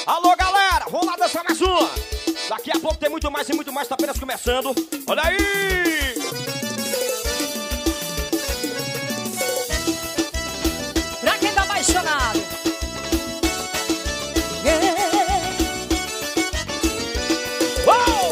Alô, galera, vamos lá dançar mais uma. Daqui a pouco tem muito mais e muito mais, tá apenas começando. Olha aí! Pra quem tá apaixonado. Uou!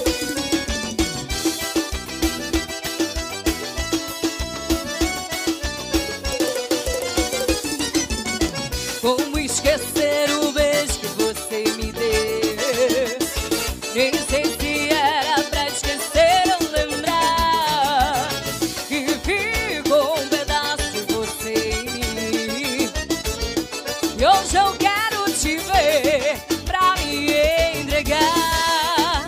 Como esquecer o beijo que você me deu? Nem sei se era pra esquecer ou lembrar que ficou um pedaço de você em mim. E hoje eu quero te ver pra me entregar.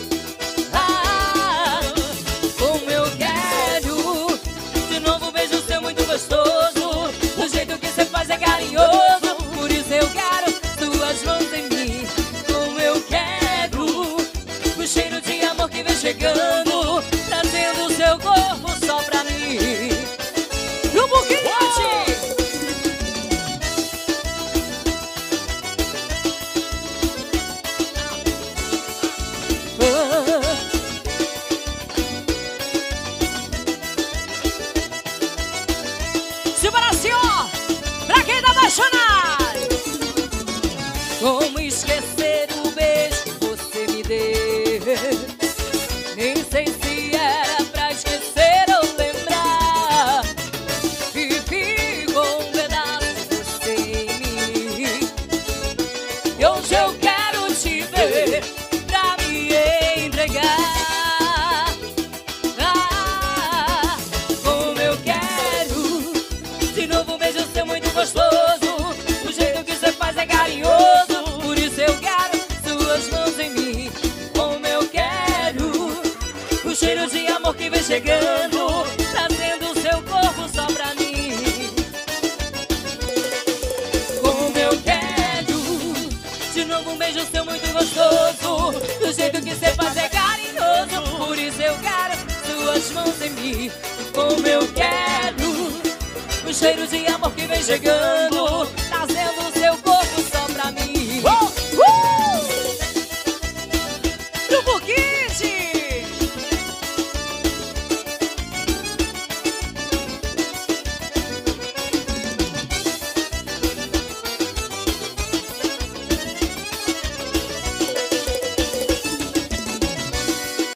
Ah, como eu quero de novo um beijo seu muito gostoso. Do jeito que você faz é carinhoso. Por isso eu quero suas mãos em mim. Como eu quero o cheiro de amor que vem chegando, trazendo o seu corpo só pra mim. No buquete! Simbora assim, ó! Pra quem tá apaixonado! Como esquecer o beijo que você me deu? Nem sei se era pra esquecer ou lembrar que ficou um pedaço de você em mim. E hoje eu quero te ver pra me entregar. Ah, como eu quero de novo um beijo seu muito gostoso. O jeito que você faz é carinhoso. Por isso eu quero suas mãos em mim. Como eu quero o cheiro de amor que vem chegando, trazendo o seu corpo só pra mim. Como eu quero de novo um beijo seu muito gostoso. Do jeito que você faz é carinhoso. Por isso eu quero suas mãos em mim. Como eu quero o cheiro de amor que vem chegando,